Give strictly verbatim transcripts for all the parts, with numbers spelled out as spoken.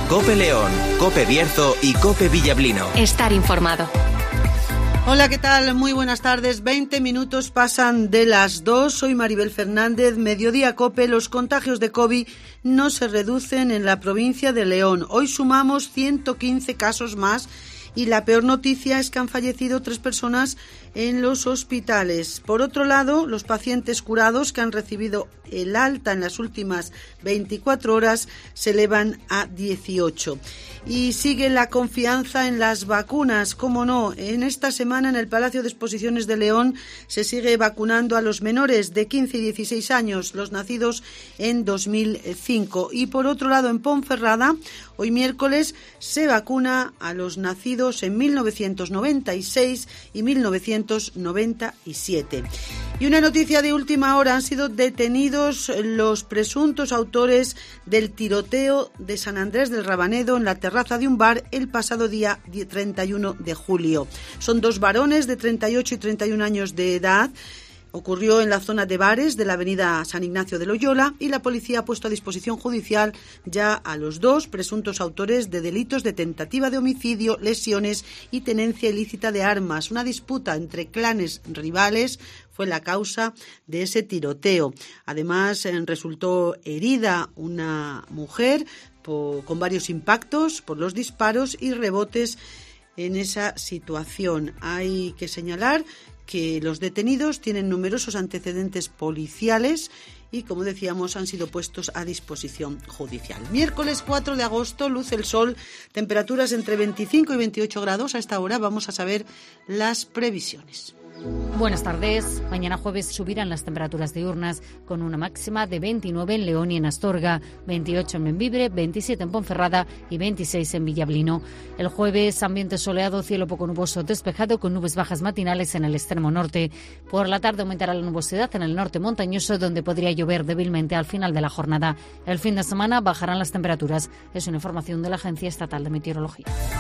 COPE León, COPE Bierzo y COPE Villablino. Estar informado. Hola, ¿qué tal? Muy buenas tardes. veinte minutos pasan de las dos. Soy Maribel Fernández, Mediodía COPE. Los contagios de COVID no se reducen en la provincia de León. Hoy sumamos ciento quince casos más y la peor noticia es que han fallecido tres personas en los hospitales. Por otro lado, los pacientes curados que han recibido el alta en las últimas veinticuatro horas se elevan a dieciocho. Y sigue la confianza en las vacunas, cómo no. En esta semana en el Palacio de Exposiciones de León se sigue vacunando a los menores de quince y dieciséis años, los nacidos en dos mil cinco. Y por otro lado, en Ponferrada, hoy miércoles se vacuna a los nacidos en mil novecientos noventa y seis y mil novecientos noventa y siete. Y una noticia de última hora: han sido detenidos los presuntos autores del tiroteo de San Andrés del Rabanedo en la terraza de un bar el pasado día treinta y uno de julio. Son dos varones de treinta y ocho y treinta y un años de edad. Ocurrió en la zona de bares de la avenida San Ignacio de Loyola y la policía ha puesto a disposición judicial ya a los dos presuntos autores de delitos de tentativa de homicidio, lesiones y tenencia ilícita de armas. Una disputa entre clanes rivales fue la causa de ese tiroteo. Además, resultó herida una mujer por, con varios impactos por los disparos y rebotes en esa situación. Hay que señalar que los detenidos tienen numerosos antecedentes policiales y, como decíamos, han sido puestos a disposición judicial. Miércoles cuatro de agosto, luce el sol, temperaturas entre veinticinco y veintiocho grados. A esta hora vamos a saber las previsiones. Buenas tardes. Mañana jueves subirán las temperaturas diurnas con una máxima de veintinueve en León y en Astorga, veintiocho en Bembibre, veintisiete en Ponferrada y veintiséis en Villablino. El jueves, ambiente soleado, cielo poco nuboso despejado con nubes bajas matinales en el extremo norte. Por la tarde aumentará la nubosidad en el norte montañoso, donde podría llover débilmente al final de la jornada. El fin de semana bajarán las temperaturas. Es una información de la Agencia Estatal de Meteorología.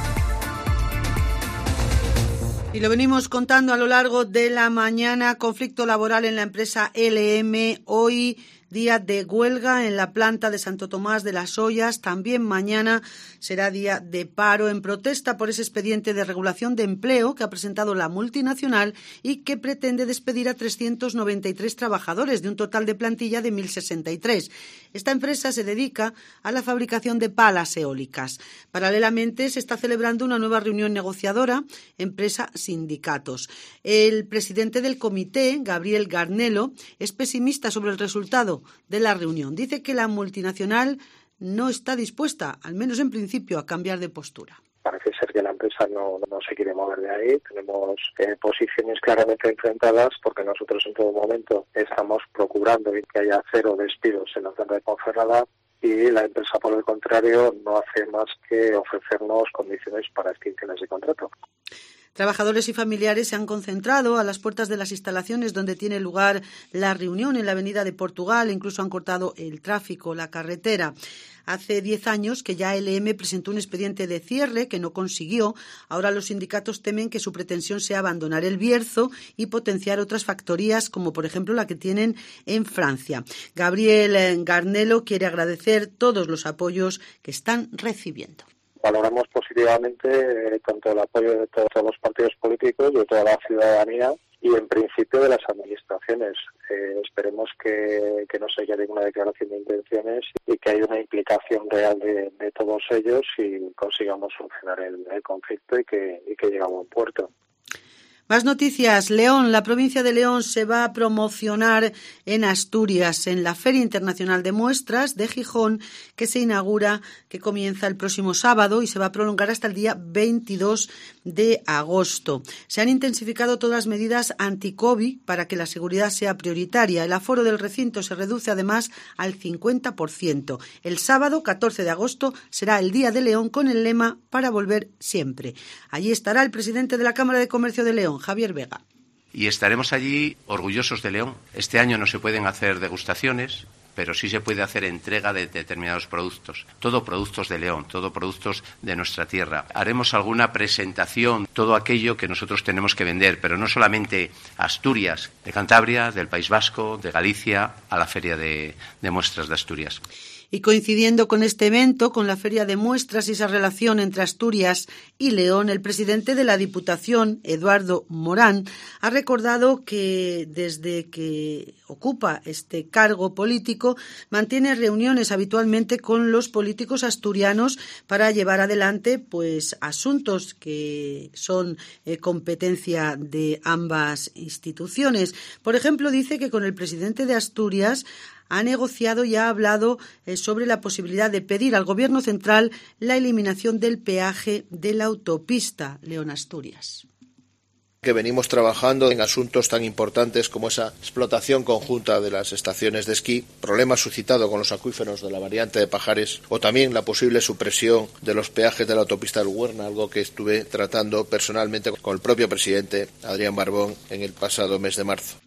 Y lo venimos contando a lo largo de la mañana. Conflicto laboral en la empresa L M. Hoy día de huelga en la planta de Santo Tomás de las Ollas. También mañana será día de paro en protesta por ese expediente de regulación de empleo que ha presentado la multinacional y que pretende despedir a trescientos noventa y tres trabajadores de un total de plantilla de mil sesenta y tres. Esta empresa se dedica a la fabricación de palas eólicas. Paralelamente se está celebrando una nueva reunión negociadora empresa-sindicatos. El presidente del comité, Gabriel Garnelo, es pesimista sobre el resultado de la reunión. Dice que la multinacional no está dispuesta, al menos en principio, a cambiar de postura. Parece ser que la empresa no, no se quiere mover de ahí. Tenemos eh, posiciones claramente enfrentadas porque nosotros en todo momento estamos procurando que haya cero despidos en la planta de Ponferrada y la empresa, por el contrario, no hace más que ofrecernos condiciones para extinciones de contrato. Trabajadores y familiares se han concentrado a las puertas de las instalaciones donde tiene lugar la reunión en la avenida de Portugal. Incluso han cortado el tráfico, la carretera. Hace diez años que ya L M presentó un expediente de cierre que no consiguió. Ahora los sindicatos temen que su pretensión sea abandonar el Bierzo y potenciar otras factorías, como por ejemplo la que tienen en Francia. Gabriel Garnelo quiere agradecer todos los apoyos que están recibiendo. Valoramos positivamente eh, tanto el apoyo de todos, todos los partidos políticos, de toda la ciudadanía y en principio de las administraciones. Eh, esperemos que, que no se haya ninguna declaración de intenciones y que haya una implicación real de, de todos ellos y consigamos solucionar el, el conflicto y que, y que llegue a buen puerto. Más noticias. León, la provincia de León se va a promocionar en Asturias en la Feria Internacional de Muestras de Gijón, que se inaugura, que comienza el próximo sábado y se va a prolongar hasta el día veintidós de agosto. Se han intensificado todas las medidas anti-COVID para que la seguridad sea prioritaria. El aforo del recinto se reduce además al cincuenta por ciento. El sábado, catorce de agosto, será el Día de León con el lema "Para volver siempre". Allí estará el presidente de la Cámara de Comercio de León, Javier Vega. Y estaremos allí orgullosos de León. Este año no se pueden hacer degustaciones, pero sí se puede hacer entrega de determinados productos. Todo productos de León, todo productos de nuestra tierra. Haremos alguna presentación, todo aquello que nosotros tenemos que vender, pero no solamente Asturias, de Cantabria, del País Vasco, de Galicia, a la Feria de, de Muestras de Asturias. Y coincidiendo con este evento, con la Feria de Muestras y esa relación entre Asturias y León, el presidente de la Diputación, Eduardo Morán, ha recordado que desde que ocupa este cargo político mantiene reuniones habitualmente con los políticos asturianos para llevar adelante pues asuntos que son eh, competencia de ambas instituciones. Por ejemplo, dice que con el presidente de Asturias ha negociado y ha hablado eh, sobre la posibilidad de pedir al Gobierno central la eliminación del peaje de la autopista León-Asturias. Que venimos trabajando en asuntos tan importantes como esa explotación conjunta de las estaciones de esquí, problema suscitado con los acuíferos de la variante de Pajares, o también la posible supresión de los peajes de la autopista del Huerna, algo que estuve tratando personalmente con el propio presidente Adrián Barbón en el pasado mes de marzo.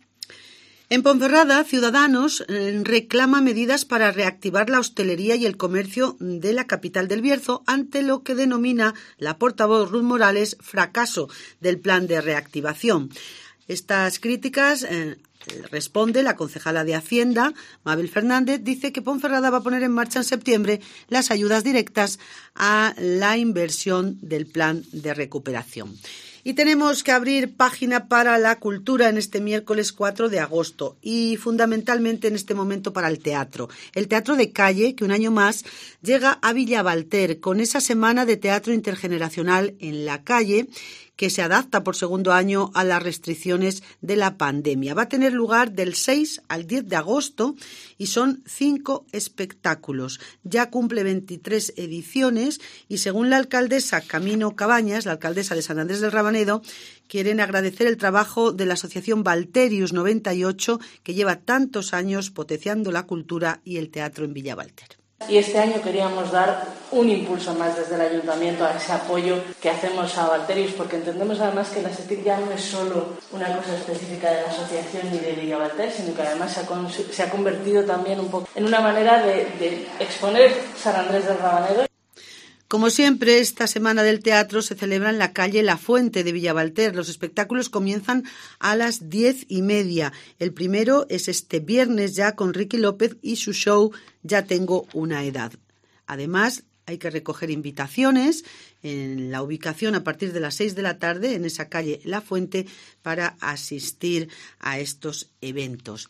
En Ponferrada, Ciudadanos eh, reclama medidas para reactivar la hostelería y el comercio de la capital del Bierzo ante lo que denomina la portavoz Ruth Morales fracaso del plan de reactivación. Estas críticas eh, responde la concejala de Hacienda, Mabel Fernández, dice que Ponferrada va a poner en marcha en septiembre las ayudas directas a la inversión del plan de recuperación. Y tenemos que abrir página para la cultura en este miércoles cuatro de agosto y fundamentalmente en este momento para el teatro. El teatro de calle, que un año más llega a Villavalter con esa semana de teatro intergeneracional en la calle, que se adapta por segundo año a las restricciones de la pandemia. Va a tener lugar del seis al diez de agosto y son cinco espectáculos. Ya cumple veintitrés ediciones y según la alcaldesa Camino Cabañas, la alcaldesa de San Andrés del Rabanedo, quieren agradecer el trabajo de la asociación Valterius noventa y ocho, que lleva tantos años potenciando la cultura y el teatro en Villavalter. Y este año queríamos dar un impulso más desde el Ayuntamiento a ese apoyo que hacemos a Valterius, porque entendemos además que la SETIC ya no es solo una cosa específica de la asociación ni de Villavalter, sino que además se ha, con, se ha convertido también un poco en una manera de, de exponer San Andrés del Rabanedo. Como siempre, esta semana del teatro se celebra en la calle La Fuente de Villavalter. Los espectáculos comienzan a las diez y media. El primero es este viernes ya con Ricky López y su show Ya tengo una edad. Además, hay que recoger invitaciones en la ubicación a partir de las seis de la tarde en esa calle La Fuente para asistir a estos eventos.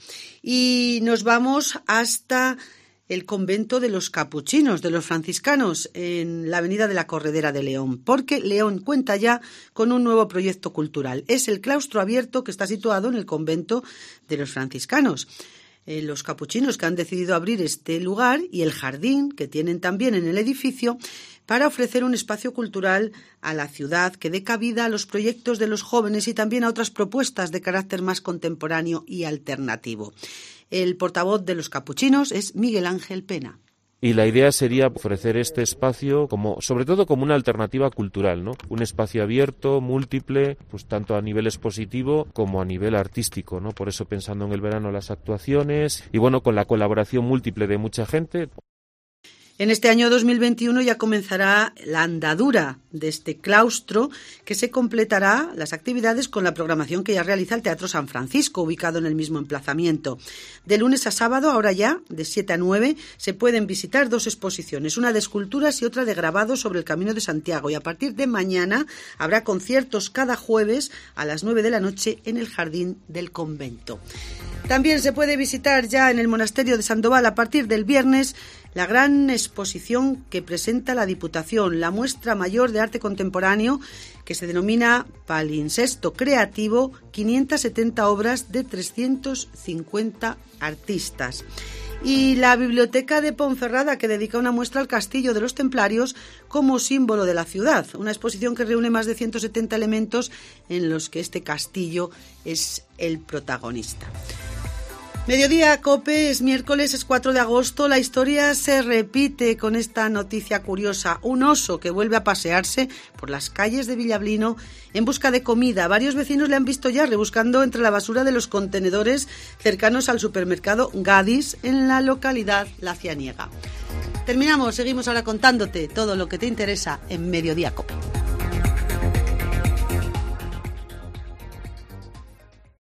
Y nos vamos hasta el convento de los capuchinos, de los franciscanos, en la avenida de la Corredera de León, porque León cuenta ya con un nuevo proyecto cultural. Es el claustro abierto que está situado en el convento de los franciscanos. Eh, los capuchinos que han decidido abrir este lugar y el jardín que tienen también en el edificio para ofrecer un espacio cultural a la ciudad que dé cabida a los proyectos de los jóvenes y también a otras propuestas de carácter más contemporáneo y alternativo. El portavoz de los capuchinos es Miguel Ángel Pena. Y la idea sería ofrecer este espacio como, sobre todo como una alternativa cultural, ¿no? Un espacio abierto, múltiple, pues tanto a nivel expositivo como a nivel artístico, ¿no? Por eso pensando en el verano las actuaciones y bueno, con la colaboración múltiple de mucha gente. En este año dos mil veintiuno ya comenzará la andadura de este claustro, que se completará las actividades con la programación que ya realiza el Teatro San Francisco, ubicado en el mismo emplazamiento. De lunes a sábado, ahora ya, de siete a nueve, se pueden visitar dos exposiciones, una de esculturas y otra de grabados sobre el Camino de Santiago. Y a partir de mañana habrá conciertos cada jueves a las nueve de la noche en el Jardín del Convento. También se puede visitar ya en el Monasterio de Sandoval a partir del viernes la gran exposición que presenta la Diputación, la muestra mayor de arte contemporáneo que se denomina Palincesto Creativo, quinientas setenta obras de trescientos cincuenta artistas. Y la Biblioteca de Ponferrada, que dedica una muestra al Castillo de los Templarios como símbolo de la ciudad. Una exposición que reúne más de ciento setenta elementos en los que este castillo es el protagonista. Mediodía COPE, es miércoles, es cuatro de agosto. La historia se repite con esta noticia curiosa. Un oso que vuelve a pasearse por las calles de Villablino en busca de comida. Varios vecinos le han visto ya rebuscando entre la basura de los contenedores cercanos al supermercado Gadis en la localidad La Cianiega. Terminamos, seguimos ahora contándote todo lo que te interesa en Mediodía COPE.